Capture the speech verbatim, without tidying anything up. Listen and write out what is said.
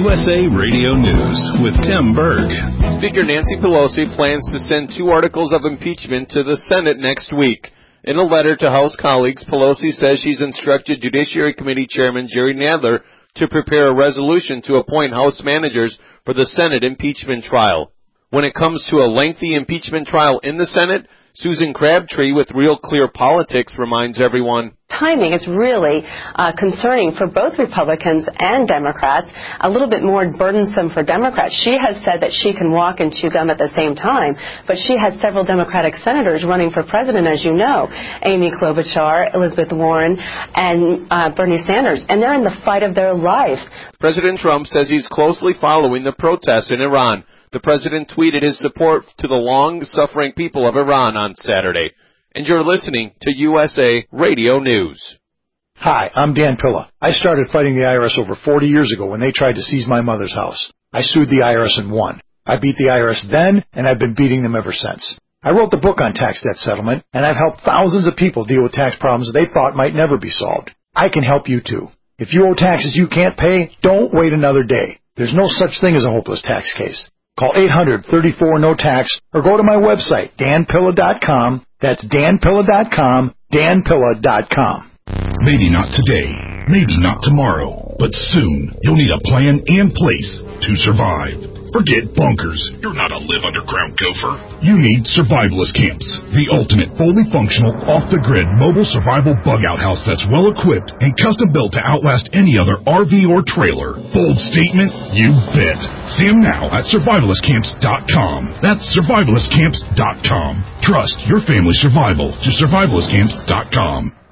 U S A Radio News with Tim Berg. Speaker Nancy Pelosi plans to send two articles of impeachment to the Senate next week. In a letter to House colleagues, Pelosi says she's instructed Judiciary Committee Chairman Jerry Nadler to prepare a resolution to appoint House managers for the Senate impeachment trial. When it comes to a lengthy impeachment trial in the Senate, Susan Crabtree with Real Clear Politics reminds everyone. Timing is really uh, concerning for both Republicans and Democrats, a little bit more burdensome for Democrats. She has said that she can walk and chew gum at the same time, but she has several Democratic senators running for president, as you know, Amy Klobuchar, Elizabeth Warren, and uh, Bernie Sanders, and they're in the fight of their lives. President Trump says he's closely following the protests in Iran. The president tweeted his support to the long-suffering people of Iran on Saturday. And you're listening to U S A Radio News. Hi, I'm Dan Pilla. I started fighting the I R S over forty years ago when they tried to seize my mother's house. I sued the I R S and won. I beat the I R S then, and I've been beating them ever since. I wrote the book on tax debt settlement, and I've helped thousands of people deal with tax problems they thought might never be solved. I can help you too. If you owe taxes you can't pay, don't wait another day. There's no such thing as a hopeless tax case. Call eight hundred, thirty-four, no tax or go to my website, dan pilla dot com. That's dan pilla dot com, dan pilla dot com. Maybe not today, maybe not tomorrow, but soon you'll need a plan and place to survive. Forget bunkers. You're not a live underground gopher. You need Survivalist Camps, the ultimate fully functional, off-the-grid mobile survival bug-out house that's well-equipped and custom-built to outlast any other R V or trailer. Bold statement? You bet. See them now at survivalist camps dot com. That's survivalist camps dot com. Trust your family's survival to survivalist camps dot com.